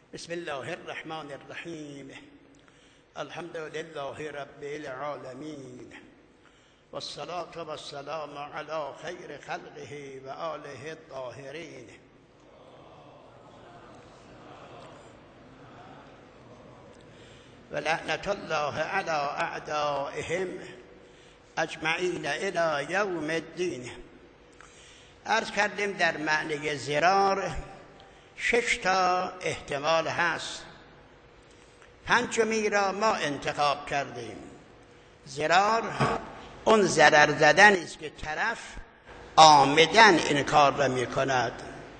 بسم الله الرحمن الرحیم. الحمد لله رب العالمین والصلاة والسلام علی خیر خلقه و آله الطاهرین. و لعنت الله علی اعدائهم اجمعین الی یوم الدین. عرض کردیم در معنی ضرار 6 تا احتمال هست. 5می را ما انتخاب کردیم. ضرار اون ضرر زدن است که طرف عامداً این کار را می کند،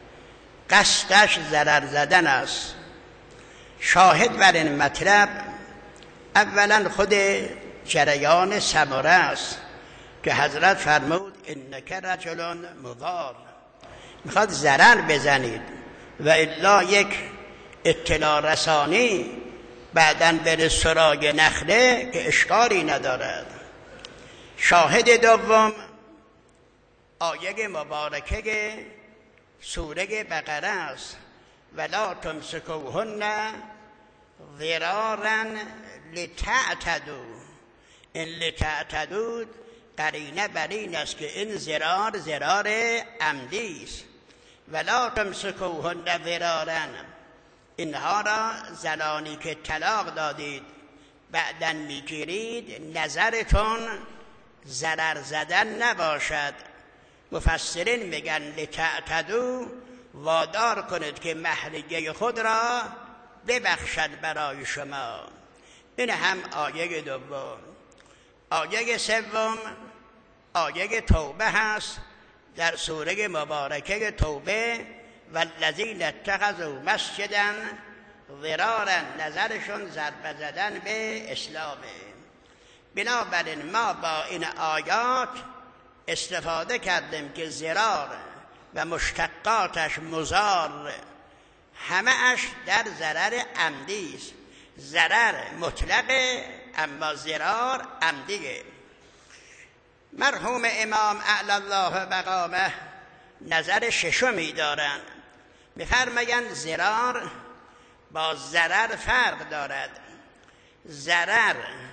قصدش ضرر زدن است. شاهد بر این مطلب اولا خود جریان ثمره است که حضرت فرمود انک رجل مضار، میخواد ضرر بزنید و الا یک اطلاع رسانی بعداً بره سراغ نخله که اشکالی ندارد. شاهد دوم آیه مبارکه سوره بقره است. ولا تمسکوهن ضرارا لتعتدوا. این لتعتدوا قرینه بر این است که این ضرار عمدی است. ولا تمسکوهن ضرارا، اینها را زنانی که طلاق دادید بعداً میگیرید نظرتون ضرر زدن نباشد. مفسرین میگن لتعتدوا، وادار کنید که محرگه خود را ببخشد برای شما. این هم آیه دوم. آیه سوم آیه توبه هست در سوره مبارکه توبه. والذین اتخذوا مسجدا ضرارا، نظرشون ضربه زدن به اسلامه. بنابراین ما با این آیات استفاده کردیم که ضرار و مشتقاتش مضار همه اش در ضرر عمدی است. ضرر مطلقه اما ضرار عمدیه. مرحوم امام اعلی الله مقامه نظر ششمی دارند. می‌فرمایند ضرار با ضرر فرق دارد. ضرر،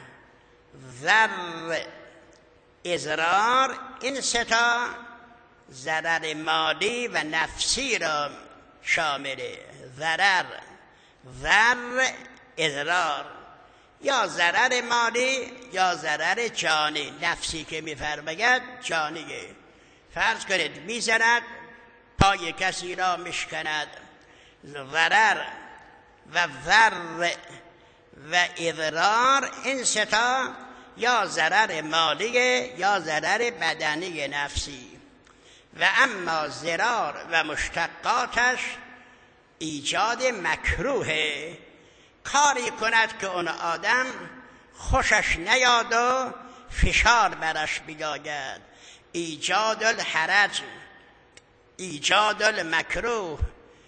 ضر، اضرار، این سه تا ضرر مالی و نفسی را شامله. ضرر، ضر، اضرار، یا ضرر مالی یا ضرر جانی. نفسی که می‌فرماید جانیه. فرض کنید میزند پای کسی را میشکند. ضرر و ضر و اضرار این سه تا یا ضرر مالیه یا ضرر بدنی نفسی. و اما ضرار و مشتقاتش ایجاد مکروهه، کاری کند که اون آدم خوشش نیاد و فشار برش بیاید. ایجاد الحرج، ایجاد المکروه،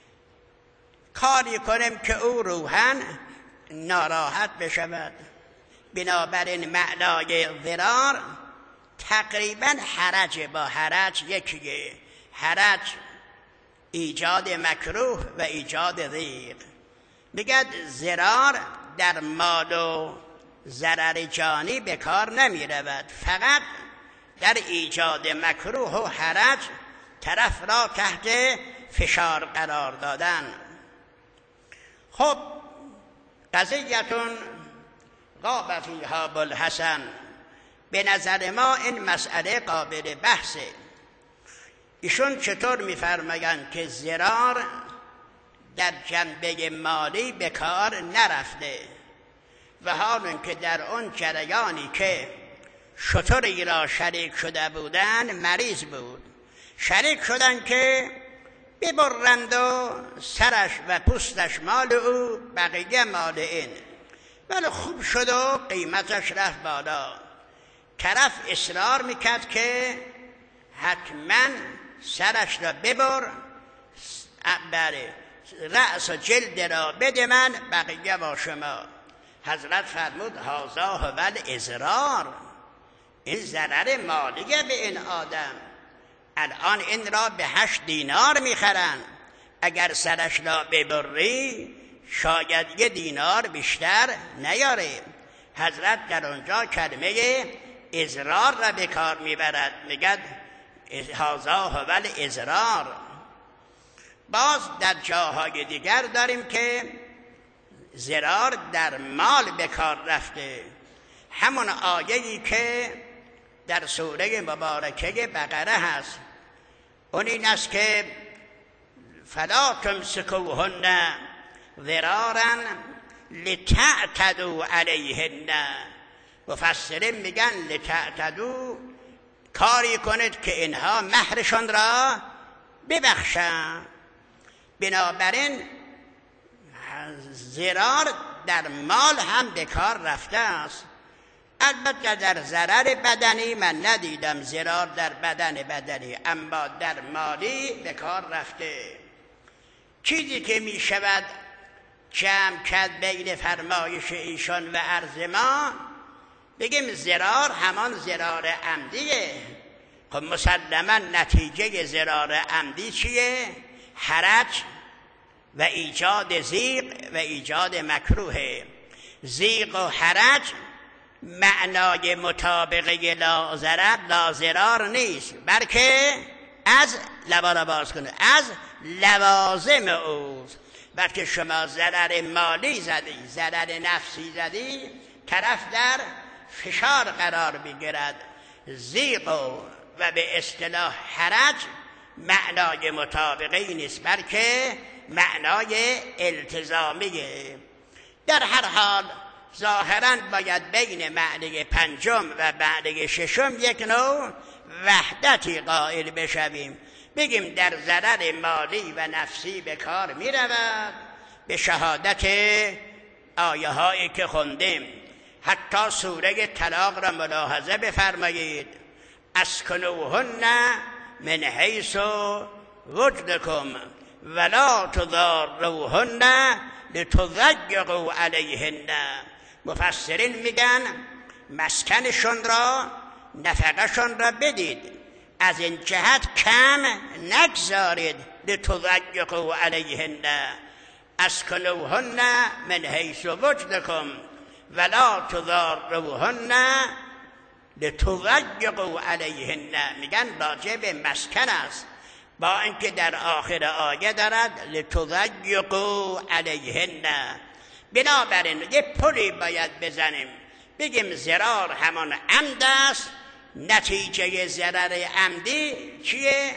کاری کنیم که او روحاً ناراحت بشود. بنابراین معنای ضرار تقریباً حرج با حرج یکیه. حرج ایجاد مکروه و ایجاد ضیق. میگه ضرار در مال و ضرر جانی به کار نمی رود، فقط در ایجاد مکروه و حرج طرف را تحت فشار قرار دادن. خب قضیتون غاب فیها ابوالحسن. به نظر ما این مسئله قابل بحثه. ایشون چطور می‌فرمایند که ضرار در جنبه مالی به کار نرفته و حال که در اون جریانی که شتری را شریک شده بودن مریض بود، شریک شدن که ببرند و سرش و پوستش مال او، بقیه مال این. ولی خوب شد و قیمتش رفت بالا. طرف اصرار میکرد که حتما سرش را ببر، بله رأس و جلد را بده من، بقیه با شما. حضرت فرمود هذا هو الاضرار، این ضرر مالیه به این آدم. الان این را به 8 دینار میخرن، اگر سرش را ببری شاید 1 دینار بیشتر نیاره. حضرت در اونجا کلمه ازرار را به کار میبرد، میگد هذا هو الازرار. باز در جاهای دیگر داریم که زرار در مال به کار رفته. همون آیه‌ای که در سوره مبارکه بقره هست، اون این است که فلا تمسکوهن ضرارا لتعتدوا علیهن. مفسرین میگن لتعتدوا، کاری کنید که اینها مهرشان را ببخشند. بنابراین ضرار در مال هم به کار رفته است. البته در ضرر بدنی من ندیدم ضرار در بدنی، اما در مالی به کار رفته. چیزی که می شود جمع کرد بین فرمایش ایشان و عرض ما، بگیم ضرار همان ضرار عمدیه. خب مسلما نتیجه ضرار عمدی چیه؟ حرج و ایجاد ضیق و ایجاد مکروه. ضیق و حرج معنای مطابقه لا ضرار نیست، بلکه از از لوازم اوست. بلکه شما ضرر مالی زدی، ضرر نفسی زدی، طرف در فشار قرار بگیرد. ضیق و به اصطلاح حرج معنای مطابقه نیست، بلکه معنای التزامیه. در هر حال ظاهراً باید بین معنی پنجم و معنی ششم یک نوع وحدتی قائل بشویم. بگیم در ضرر مالی و نفسی به کار می رود به شهادت آیه هایی که خوندیم. حتی سوره طلاق را ملاحظه بفرمایید. اسکنوهن من حیث وجدکم ولا تضاروهن لتضیقوا علیهن. مفسرین میگن مسکنشون را، نفقهشون را بدید، از این جهت کم نگذارید. لتضیقوا علیهن اسکنوهن من حیث وجدکم ولا تضاروهن لتضیقوا علیهن. میگن راجع به مسکن است، با اینکه در آخر آیه دارد لتضیقوا علیهن. بنابراین یه پلی باید بزنیم، بگیم ضرار همان عمد است. نتیجه ضرر عمدی چیه؟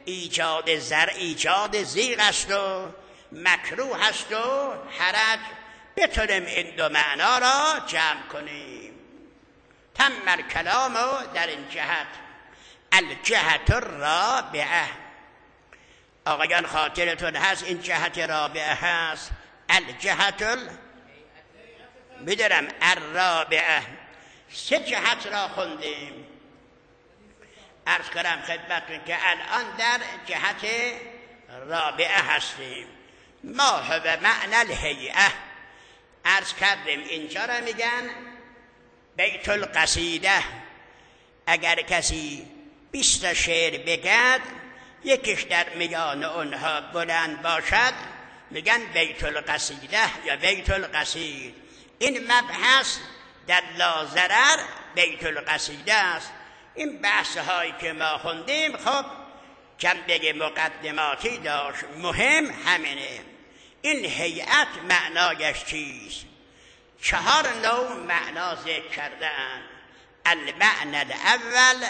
ایجاد ضیق است و مکروه است و حرج. بتونیم این دو معنا را جمع کنیم. تم الکلام در این جهت. الجهت الرابعه، آقایان خاطرتون هست این جهت رابعه هست. الجهت میدارم الرابعه. 3 جهت را خوندیم. عرض کنم خدمتتون که الان در جهت رابعه هستیم. ما هو معنی الهیئه. عرض کردیم اینجا را میگن بیت القصیده. اگر کسی 20 شعر بگد، یکیش در میان اونها بلند باشد، میگن بیت القصیده یا بیت القصید. این مبحث در لا ضرر بیت القصیده است. این بحث هایی که ما خوندیم خب جنبه مقدماتی داشت، مهم همینه. این هیئت معنایش چیست؟ 4 نوع معنا ذکر کردن. المعنى الاول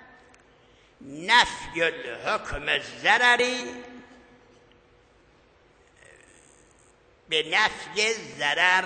نفی الحکم الضرری به نفی الضرر.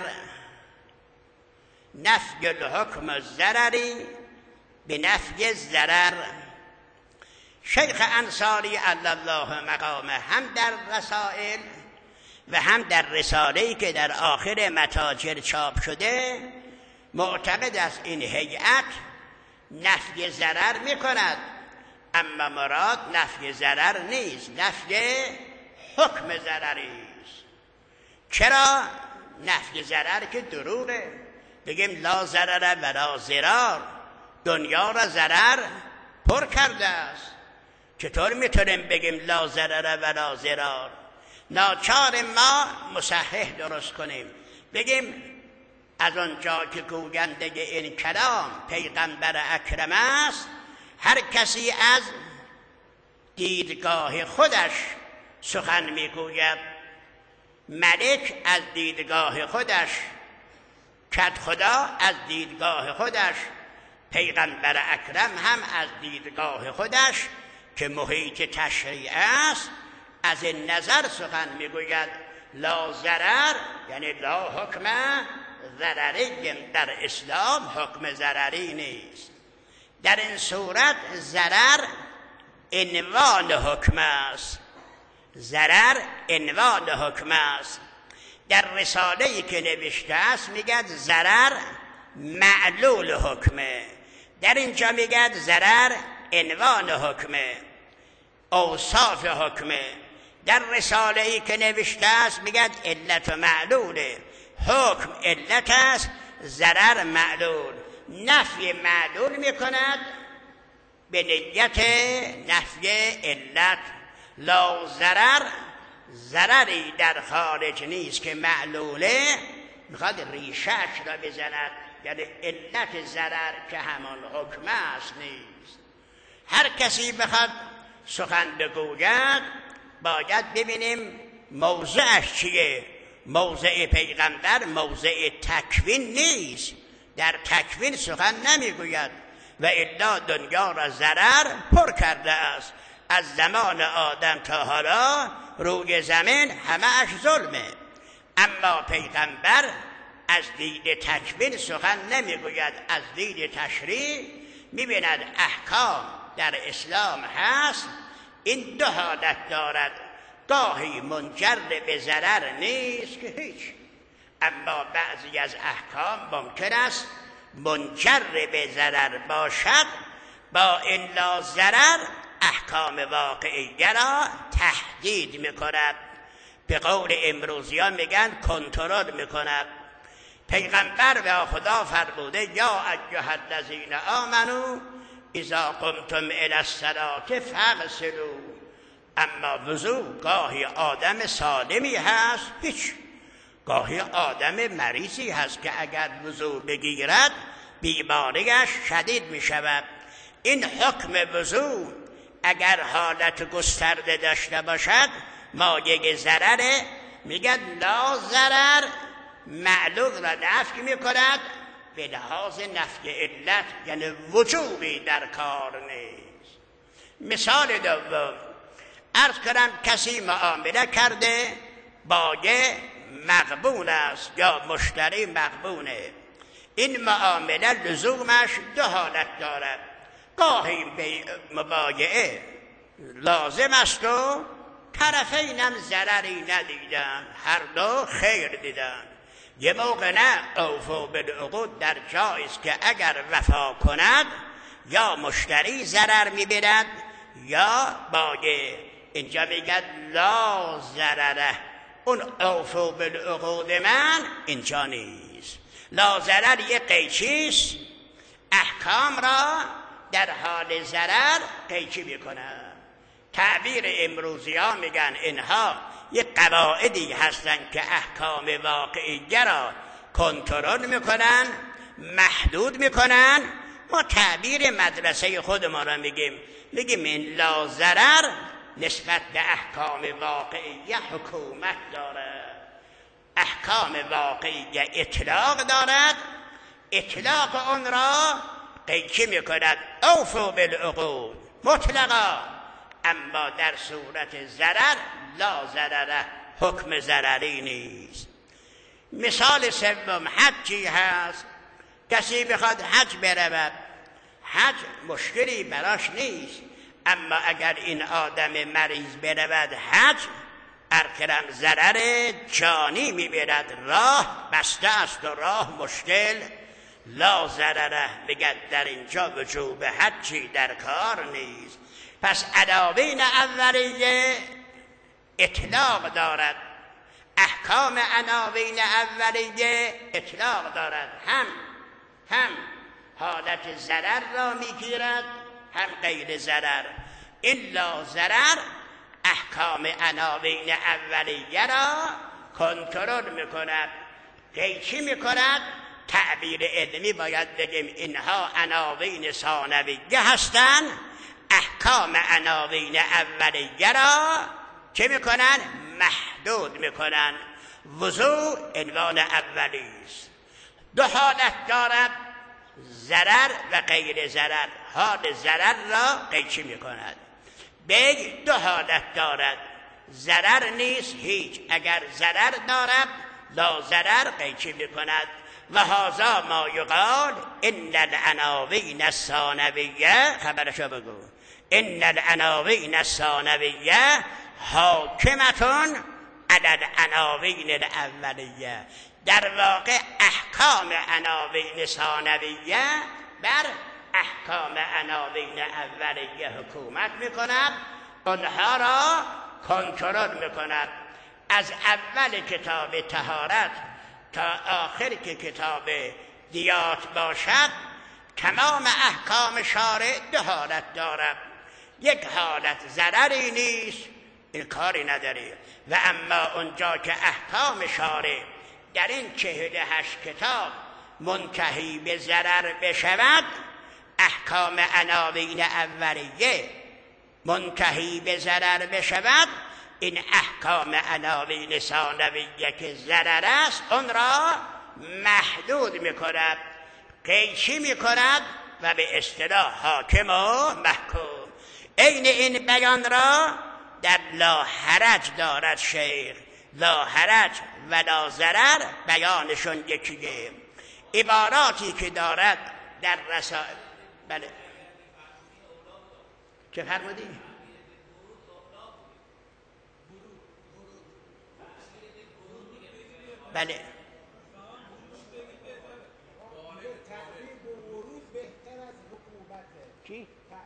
نفی الحکم الضرری به نفی الضرر. شیخ انصاری علی الله مقامه هم در رسائل و هم در رساله‌ای که در آخر متاجر چاپ شده معتقد است این هیئت نفی ضرر میکند، اما مراد نفی ضرر نیست، نفی حکم ضرری است. چرا؟ نفی ضرر که دروغه. بگیم لا ضرر ولا ضرار، دنیا را ضرر پر کرده است. چطور میتونیم بگیم لا ضرر ولا ضرار؟ ناچار ما مصحح درست کنیم، بگیم از آنجا که گوینده این کلام پیغمبر اکرم است، هر کسی از دیدگاه خودش سخن میگوید، ملک از دیدگاه خودش، کدخدا از دیدگاه خودش، پیغمبر اکرم هم از دیدگاه خودش که محیط تشریع است از این نظر سخن میگوید. لا ضرر یعنی لا حکم ضرری، در اسلام حکم ضرری نیست. در این صورت ضرر عنوان حکم است، ضرر عنوان حکم است. در رساله‌ای که نوشته است میگه ضرر معلول حکمه، در اینجا میگه ضرر عنوان حکمه، اوصاف حکمه. در رساله‌ای که نوشته است میگه علت و معلوله، حکم علت است، ضرر معلول. نفی معلول میکند به نیت نفی علت. لا ضرر، ضرری در خارج نیست که معلوله، میخواد ریشه‌اش را بزند، یعنی علت ضرر که همان حکم است نیست. هر کسی بخواد سخن بگوید باید ببینیم موضعش چیه. موضع پیغمبر موضع تکوین نیست، در تکوین سخن نمیگوید، و الا دنیا را ضرر پر کرده است. از زمان آدم تا حالا روی زمین همه اش ظلمه، اما پیغمبر از دید تکوین سخن نمیگوید، از دید تشریع میبیند احکام در اسلام هست. این دو حالت دارد، گاهی منجر به ضرر نیست که هیچ، اما بعضی از احکام ممکن است منجر به ضرر باشد. با این لا ضرر احکام واقعیه را تهدید میکند، به قول امروزیان میگن کنترل میکند. پیغمبر و خدا فرموده یا ایها الذین آمنوا اذا قمتم الی الصلاة فاغسلوا. اما وضو گاهی آدم سالمی هست هیچ، گاهی آدم مریضی هست که اگر وضو بگیرد بیماریش شدید می شود. این حکم وضو اگر حالت گسترده داشته باشد مایه ضرره، میگن لا ضرر معلول را نفی می کند به لحاظ نفی علت، یعنی وجوبی در کار نیست. مثال دوم، عرض کردم کسی معامله کرده با یه مغبون است یا مشتری مغبونه. این معامله لزومش دو حالت دارد، گاهی به مبایعه لازم است و طرفینم ضرری ندیدن، هر دو خیر دیدن. یه موقع نه، اوفوا بالعقود در جایست که اگر وفا کند یا مشتری ضرر میبیند یا بایع. اینجا میگه لا ضرره، اون اوفوا بالعقود من اینجا نیست. لا ضرر یه قیچیست، احکام را در حال ضرر قیچی میکنن. تعبیر امروزی ها میگن اینها یه قواعدی هستن که احکام واقعیه را کنترل میکنن، محدود میکنن. ما تعبیر مدرسه خودمان را میگیم این لا ضرر نسبت به احکام واقعیه حکومت دارد. احکام واقعیه اطلاق دارد، اطلاق اون را قیچی میکند، اوفوا بالعقود مطلقا. اما در صورت ضرر لا ضرره، حکم ضرری نیست. مثال سوم حجی هست، کسی بخواد حج برود، حج مشکلی براش نیست، اما اگر این آدم مریض برود حج، ارکرم ضرر جانی میبرد، راه بسته است و راه مشکل، لا ضرره. بگد در اینجا وجوب حجی در کار نیست. پس عناوین اولیه اطلاق دارد، احکام عناوین اولیه اطلاق دارد، هم حالت ضرر را میگیرد هم غیر ضرر. این لا ضرر احکام عناوین اولیه را کنترل میکند. قیچی میکند. تعبیر علمی باید بگیم اینها عناوین ثانویه هستند. احکام عناوین اولیه را چه میکنن؟ محدود میکنن. وضوء عنوان اولی است. دو حالت دارد، ضرر و غیر ضرر. حال ضرر را قیچی میکند. بیگ دو حالت دارد، ضرر نیست هیچ. اگر ضرر دارد لا ضرر قیچی میکند. و هذا ما یقال ان العناوین الثانویه، خبرشو بگو، ان العناوین الثانویه حاکمتون علی العناوین الاولیه. در واقع احکام عناوین ثانویه بر احکام عناوین اولیه حکومت میکند، اونها را کنترل میکند. از اول کتاب طهارت تا آخر که کتاب دیات باشد تمام احکام شارع دو حالت دارد. یک حالت ضرری نیست، این کاری نداره. و اما اونجا که احکام شارع در این 48 کتاب منتهی به ضرر بشود، احکام عناوین اولیه منتهی به ضرر بشود، این احکام عناوین ثانویه که ضرر است اون را محدود میکند، قیچی میکند و به اصطلاح حاکم و محکوم. عین این بیان را در لا حرج دارد شیخ. لا حرج و لا ضرر بیانشون یکیه. عباراتی که دارد در رسائل. بله چه فرمودی؟ بله چی؟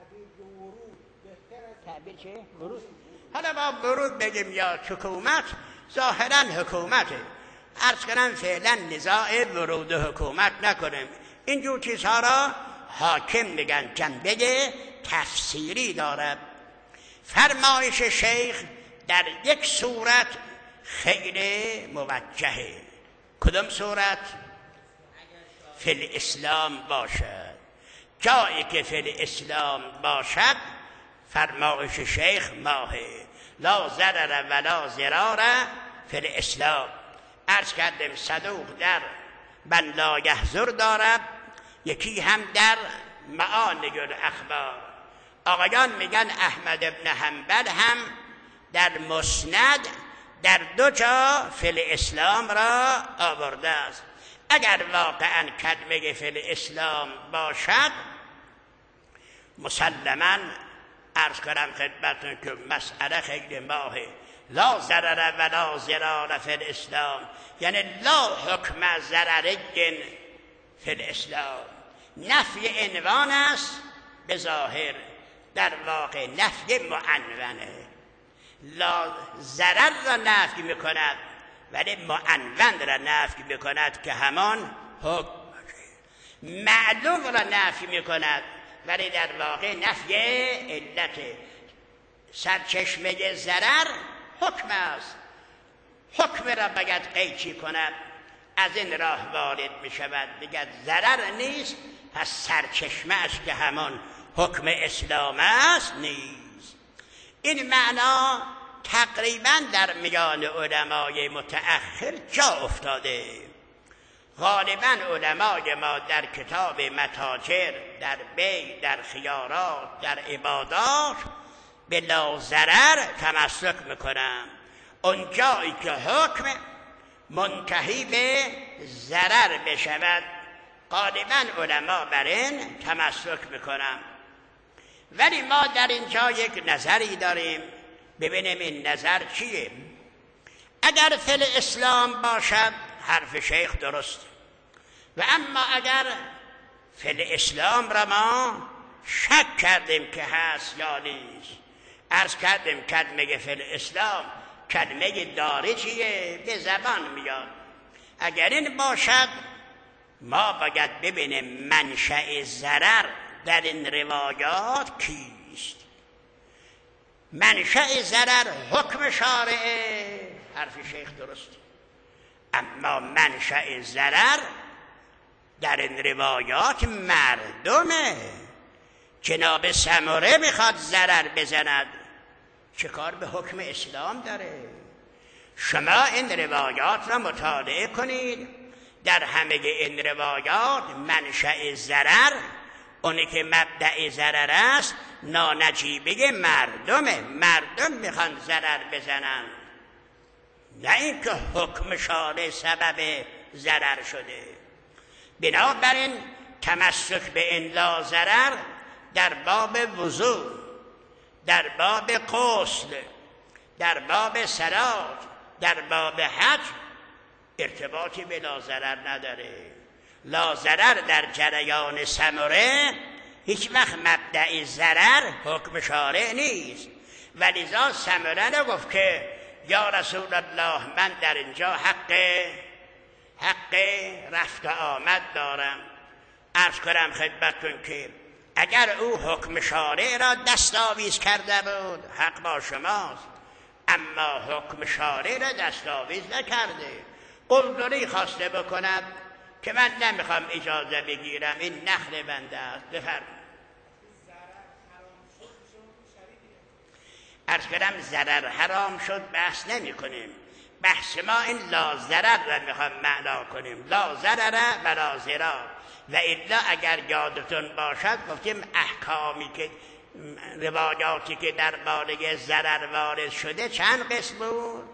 تعبیر چه؟ ورود. حالا با ورود بگیم یا حکومت، ظاهرا حکومته. عرض کنم فعلا نزاع ورود حکومت نکنیم. اینجور چیزها را حاکم میگن، جنبه تفسیری دارد. فرمایش شیخ در یک صورت خیلی موجهه. کدام صورت؟ فی الاسلام باشد. جایی که فی الاسلام باشد فرمایش شیخ ماهه. لا ضرر ولا ضرار فی الاسلام. عرض کردم صدوق در من لا یحضر دارد، یکی هم در معانی الاخبار. آقایان میگن احمد ابن حنبل هم در مسند در دو جا فی الاسلام را آورده است. اگر واقعا کلمه فی الاسلام باشد مسلما عرض کنم خدمتتون که مسئله خیلی ماهه. لا ضرر ولا ضرار فی الاسلام، یعنی لا حکم ضرر فی الاسلام. نفی عنوان است به ظاهر، در واقع نفی معنونه. لا ضرر را نفی میکند ولی معنون را نفی میکند که همان حکم. معلوم را نفی میکند ولی در واقع نفی علت. سرچشمه ضرر حکم است، حکم را باید قیچی کند. از این راه وارد میشود بگد ضرر نیست، پس سرچشمه اش که همان حکم اسلام است نیست. این معنا تقریبا در میان علمای متأخر جا افتاده. غالبا علمای ما در کتاب متاجر، در بیع، در خیارات، در عبادات به لا ضرر تمسک میکنن. اون جایی که حکم منتهی به ضرر بشود غالبا علما بر این تمسک میکنن. ولی ما در اینجا یک نظری داریم، ببینیم این نظر چیه. اگر فی الاسلام باشد حرف شیخ درست، و اما اگر فی الاسلام را ما شک کردیم که هست یا نیست، عرض کردیم کلمه فی الاسلام کلمه دارجیه، به زبان میاد. اگر این باشد ما باید ببینیم منشأ ضرر در این روایات کیست. منشأ ضرر حکم شارعه. حرف شیخ درست، اما منشأ ضرر در این روایات مردمه. جناب سمره میخواد ضرر بزند، چه کار به حکم اسلام داره؟ شما این روایات را مطالعه کنید. در همه این روایات منشأ ضرر، اونی که مبدأ ضرر است، نانجیبه مردمه. مردم میخوان ضرر بزنن، نه اینکه حکم شارع سبب ضرر شده. بنابراین تمسک به این لا ضرر در باب وضوء، در باب غسل، در باب صلات، در باب حج ارتباطی به لا ضرر نداره. لا ضرر در جریان سمره هیچ وقت مبدأ ضرر حکم شارع نیست. ولذا سمره نگفت که یا رسول الله من در اینجا حق رفت آمد دارم. عرض کنم خدمتتون که اگر او حکم شارع را دستاویز کرده بود حق با شماست، اما حکم شارع را دستاویز نکرده. قلدری خواسته بکند که من نمیخوام اجازه بگیرم، این نخل بنده است. بفرمایید. عرض کردم ضرر حرام شد، بحث نمی کنیم. بحث ما این لا ضرر را میخوام معنا کنیم، لا ضرر و لا ضرار. و الا اگر یادتون باشد گفتیم احکامی که روایاتی که در باره ضرر وارد شده چند قسم بود؟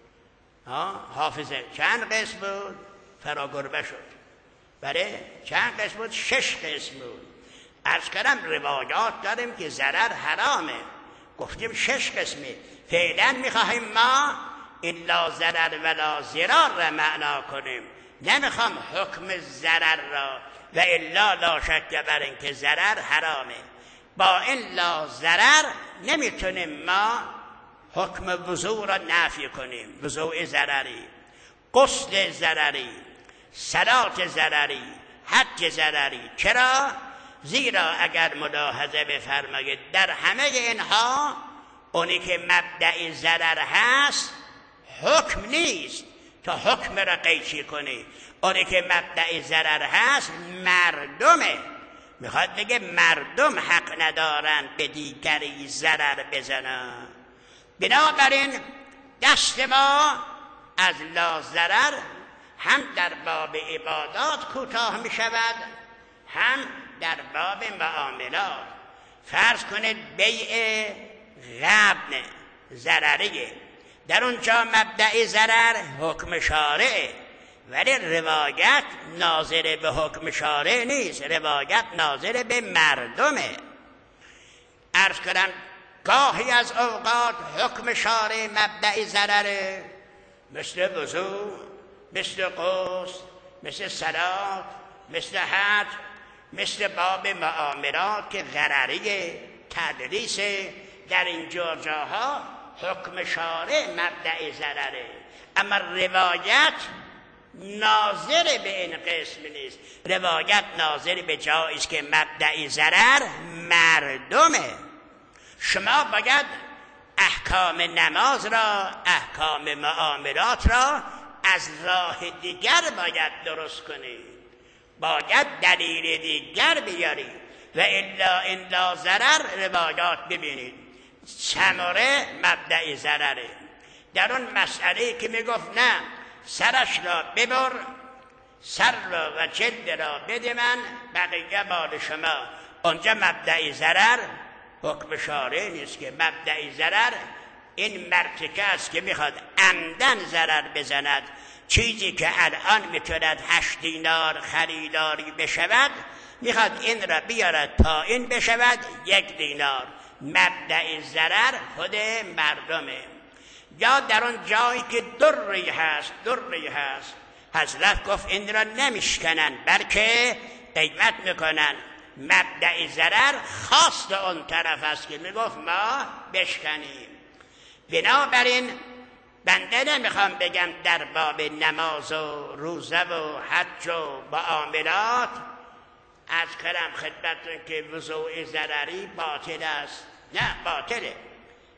حافظه چند قسم بود؟ فراگربه شد. بله چند قسم بود؟ 6 قسم بود. عرض کردم روایات داریم که ضرر حرامه، گفتیم 6 قسمه. فعلا میخواهیم ما این لا ضرر و لا ضرار را معنا کنیم، نمیخوام حکم ضرر را. و الا لا شک بر این که ضرر حرامه. با این لا ضرر نمیتونیم ما حکم وضوء را نفی کنیم. وضوء ضرری، غسل ضرری، صلات ضرری، حج ضرری. چرا؟ زیرا اگر ملاحظه بفرمایید در همه اینها اونی که مبدأ ضرر هست حکم نیست تا حکم را قیچی کنی. اونی که مبدأ ضرر هست مردمه. میخواد بگه مردم حق ندارن به دیگری ضرر بزنن. بنابراین دست ما از لا ضرر هم در باب عبادات کوتاه می شود، هم در باب معاملات. فرض کنید بیع غبن ضرریه، در اونجا مبدأ ضرر حکم شارعه، ولی روایت ناظر به حکم شارع نیست، روایت ناظر به مردمه. عرض کردم گاهی از اوقات حکم شارع مبدأ ضرره، مثل وضوء، مثل غسل، مثل صلات، مثل حج، مثل باب معاملات که غرریه، تدریس. در این جاها حکم شارع مبدأ ضرره، اما روایت ناظر به این قسم نیست. روایت ناظر به جایی است که مبدأ ضرر مردمه. شما باید احکام نماز را، احکام معاملات را از راه دیگر باید درست کنید، باید دلیل دیگر بیارید. و الا این لا ضرر روایات ببینید سمره مبدأ ضرره. در اون مسئله که میگفت نه سرش را ببر، سر را و جلد را بده من، بقیه مال شما، اونجا مبدأ ضرر حکم شارع نیست. که مبدأ ضرر این مرتکه است که میخواد عمدن ضرر بزند. چیزی که الان میتوند 8 دینار خریداری بشود میخواد این را بیارد تا این بشود 1 دینار. مبدأ ضرر خود مردمه. یا در اون جایی که دری هست حضرت گفت این را نمیشکنن بلکه قیمت میکنن. مبدأ ضرر خاص اون طرف است که میگفت ما بشکنیم. بنابراین بنده نمیخوام بگم در باب نماز و روزه و حج و معاملات از کلم خدمتون که وضوء ضرری باطل است. نه باطله.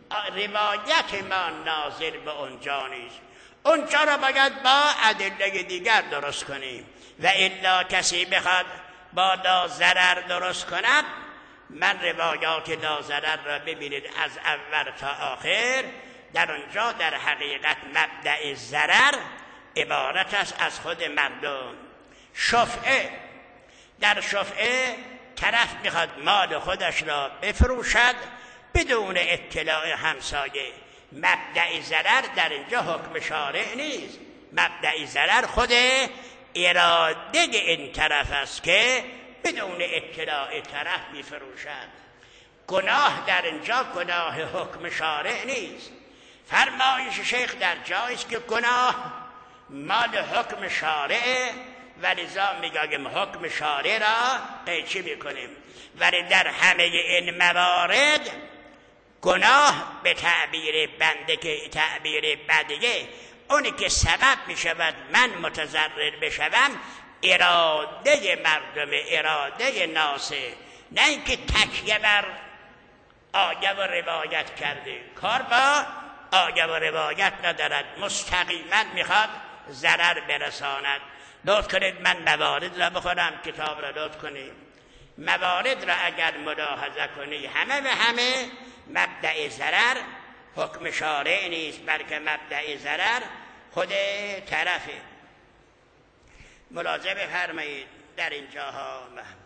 روایت ما ناظر به اونجا نیست، اونجا را باید با ادله دیگر درست کنیم و الا کسی بخواد با لا ضرر درست کند، من روایات لا ضرر را ببینید از اول تا آخر، در اونجا در حقیقت مبدأ ضرر عبارت است از خود مردم. شفعه، در شفعه طرف میخواد مال خودش را بفروشد بدون اطلاع همسایه، مبدأ ضرر در اینجا حکم شارع نیست، مبدأ ضرر خود اراده این طرف است که بدون اطلاع طرف میفروشد. گناه در اینجا گناه حکم شارع نیست. فرمایش شیخ در جایی است که گناه مال حکم شارعه و لذا میگیم حکم شارع را قیچی میکنیم، ولی در همه این موارد گناه به تعبیر بنده که تعبیر بدیه، اونی که سبب میشود من متضرر بشوم اراده مردم، اراده ناسه، نه اینکه تکیه بر آیه و روایت کرده. کار با آیه و روایت ندارد، مستقیما میخواد ضرر برساند. لطف کنید من موارد را بخونم، کتاب را لطف کنید. موارد را اگر ملاحظه کنی همه به همه مبدأ ضرر حکم شارع نیست، بلکه مبدأ ضرر خود طرفه. ملاحظه بفرمایید در اینجاها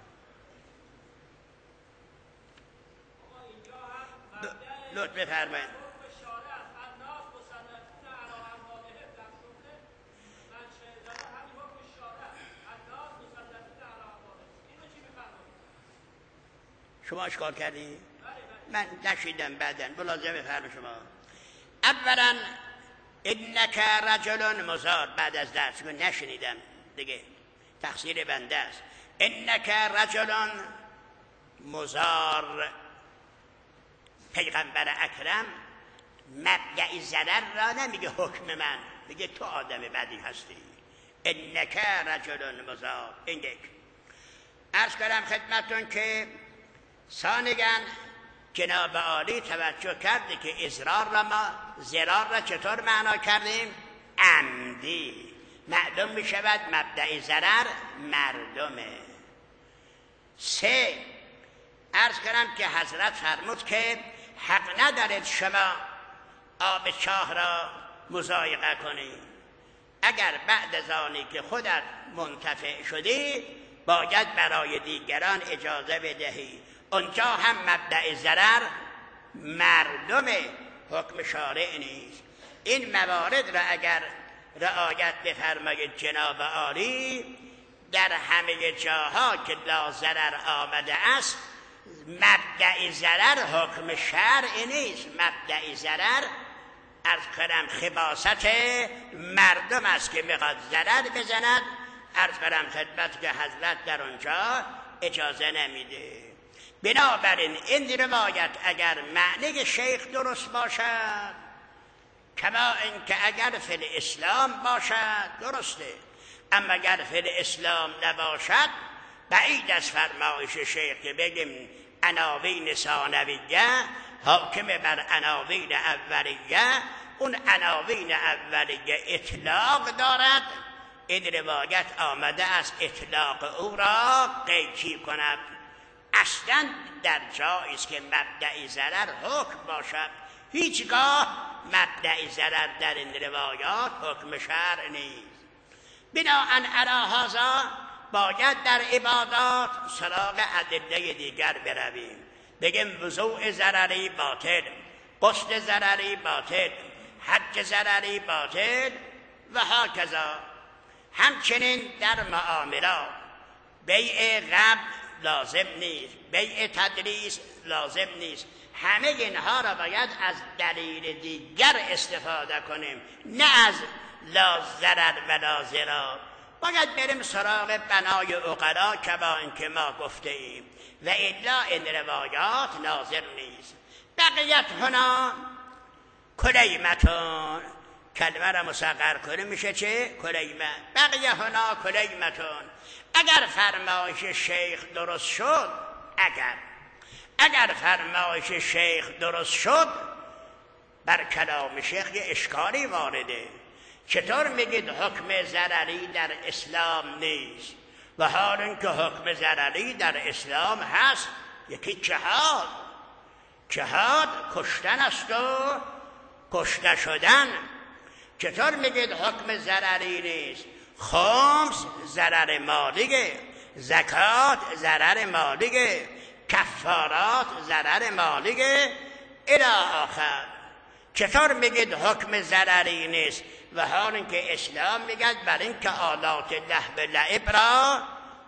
لطف بفرمایید. شما اشکال کردی؟ من نشیدم، بعداً ملاحظه بفرمایید شما. اولا انک رجل مزار، بعد از درس نشنیدم دیگه، تقصیر بنده است. انک رجل مزار، پیغمبر اکرم مبدأ ضرر را نمیگه حکم من، میگه تو آدم بدی هستی. انک رجل مزار. این یک. عرض کردم خدمتون که ثانیاً جناب عالی توجه کرده که ضرار را چطور معنا کردیم؟ عمدی. معلوم می شود مبدأ ضرر مردمه. 3 عرض کردم که حضرت فرمود که حق ندارید شما آب چاه را مضایقه کنید. اگر بعد از آنی که خودت منتفع شدی باید برای دیگران اجازه بدهی. اونجا هم مبدأ ضرر مردم، حکم شارع نیست. این موارد را اگر رعایت بفرمایید جناب عالی، در همه جاها که لا ضرر آمده است مبدأ ضرر حکم شرع نیست. مبدأ ضرر از کنم خباست مردم است که میخواد ضرر بزند. عرض کنم خدمت که حضرت در اونجا اجازه نمیده. بنابراین این روایت اگر معنی شیخ درست باشد، کما اینکه اگر فی الاسلام باشد درسته، اما اگر فی الاسلام نباشد بعید از فرمایش شیخ که بگیم عناوین ثانویه حاکم بر عناوین اولیه. اون عناوین اولیه اطلاق دارد، این روایت آمده است اطلاق او را قیچی کند. اصلا در جایی است که مبدأ ضرر حکم باشد، هیچگاه مبدأ ضرر در این روایات حکم شرع نیست. بناهن علی هذا باید در عبادات سراغ ادله دیگر برویم، بگیم وضوء ضرری باطل، غسل ضرری باطل، حج ضرری باطل و هکذا. همچنین در معاملات بیع قبض لازم نیست، بیع تدریس لازم نیست. همه اینها را باید از دلیل دیگر استفاده کنیم، نه از لا ضرر و لا ضرار. باید بریم سراغ بنای عقلا کما اینکه ما گفته ایم و الا این روایات ناظر نیست. بقیت هنا کلیمتون، کلمه را مصغر کنه میشه چه؟ کلیمه. بقیه هنا کلیمتون. اگر فرمایش شیخ درست شد، اگر فرمایش شیخ درست شد، بر کلام شیخ یه اشکالی وارده. چطور میگید حکم ضرری در اسلام نیست و حال اینکه حکم ضرری در اسلام هست؟ یکی جهاد کشتن است و کشته شدن. چطور میگید حکم ضرری نیست؟ خمس ضرر مالیه، زکات ضرر مالیه، کفارات ضرر مالیه الی آخر. چطور میگید حکم ضرری نیست و حال اینکه اسلام میگد بر اینکه آلات لهو و لعب را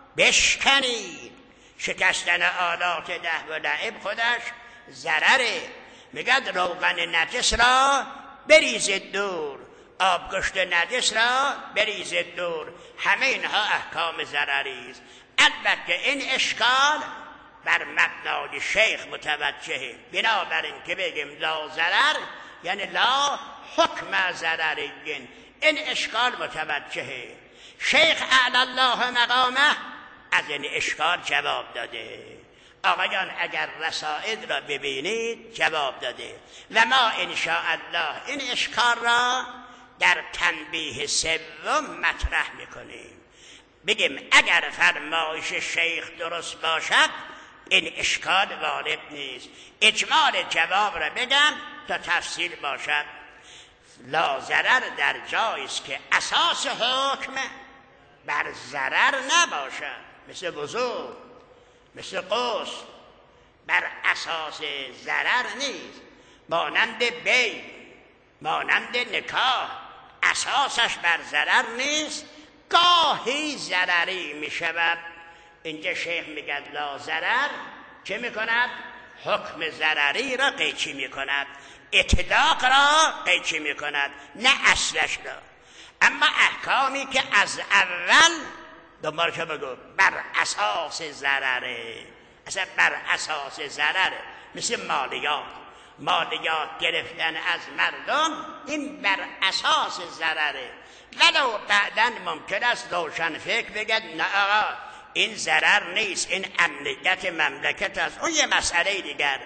بشکنید؟ شکستن آلات لهو و لعب خودش ضرره. میگد روغن نجس را بریزید دور، آبگوشت نجس را بریزید دور. همه اینها احکام ضرری است. البته این اشکال بر مبنای شیخ متوجهه، بنابراین که بگیم لا ضرر یعنی لا حکم ضررین، این اشکال متوجهه. شیخ اعلی الله مقامه از این اشکال جواب داده. آقایان اگر رسائل را ببینید جواب داده و ما انشاءالله این اشکال را در تنبیه سوم مطرح میکنیم. بگیم اگر فرمایش شیخ درست باشد این اشکال وارد نیست. اجمال جواب را بگم تا تفصیل باشد. لا ضرر در جایی است که اساس حکم بر ضرر نباشد، مثل وضو، مثل غسل، بر اساس ضرر نیست. مانند بی، مانند نکاح، اساسش بر ضرر نیست، گاهی ضرری می شود. اینجا شیخ میگه لا ضرر چه میکند؟ حکم ضرری را قیچی میکند، اطلاق را قیچی میکند، نه اصلش را. اما احکامی که از اول دوباره که بگو بر اساس ضرره، اصلا بر اساس ضرره، مثل مالیات گرفتن از مردم، این بر اساس ضرره. ولو بعداً ممکن است روشن فکر بگد نه آقا این ضرر نیست، این امنیت مملکت است، اون یه مسئله دیگر.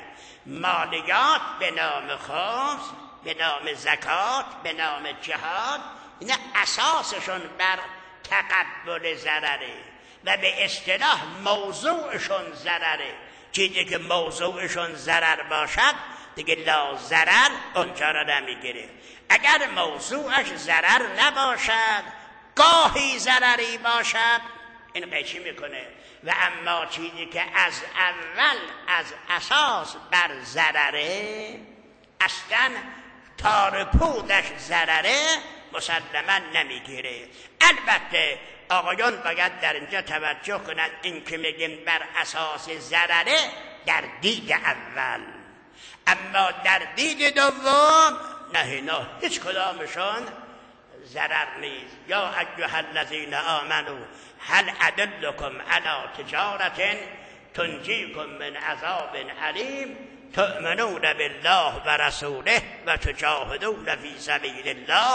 مالیات به نام خمس، به نام زکات، به نام جهاد، این اساسشون بر تقبل ضرره و به اصطلاح موضوعشون ضرره. چیزی که موضوعشون ضرر باشد دیگه لا ضرر اونجا را نمیگیره. اگر موضوعش ضرر نباشد، گاهی ضرری باشد، این قیچی میکنه. و اما چیزی که از اول از اساس بر ضرره، اصلا تار پودش ضرره، مسلما نمیگیره. البته آقایان باید در اینجا توجه کنند، این که میگیم بر اساس ضرره در دید اول، اما در دید دوم نه هیچ کدامشون ضرر نیست. یا ایها الذین آمنوا هل ادلکم علی تجارة تنجیکم من عذاب علیم تؤمنون بالله و رسوله و تجاهدون فی سبیل الله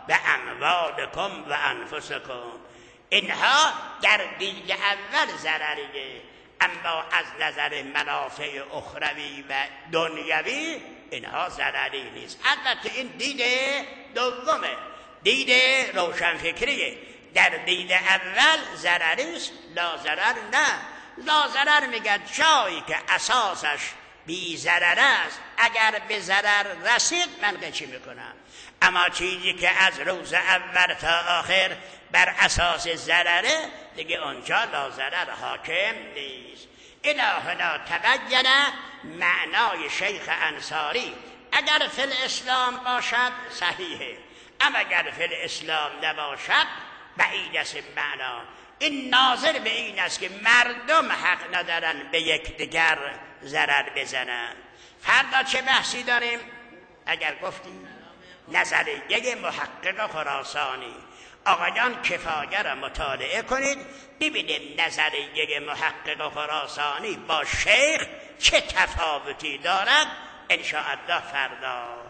باموالکم و انفسکم. اینها در دید اول ضرریه، اما از نظر منافع اخروی و دنیوی اینها ضرری نیست. البته این دید دومه، دید روشنفکریه. در دید اول ضرری است، لا ضرر نه. لا ضرر میگه جایی که اساسش بی ضرر است، اگر به ضرر رسید من قیچی میکنم. اما چیزی که از روز اول تا آخر بر اساس ضرره دیگه اونجا لا ضرر حاکم نیست. الهنا تبین معنای شیخ انصاری. اگر فی الاسلام باشد صحیحه، اما اگر فی الاسلام نباشد بعید است معنا. این ناظر به این است که مردم حق ندارن به یکدیگر ضرر بزنن. فردا چه بحثی داریم؟ اگر گفتیم نظریه محقق خراسانی. آقایان کفایه را مطالعه کنید ببینید نظریه محقق خراسانی با شیخ چه تفاوتی دارد. انشاءالله فردا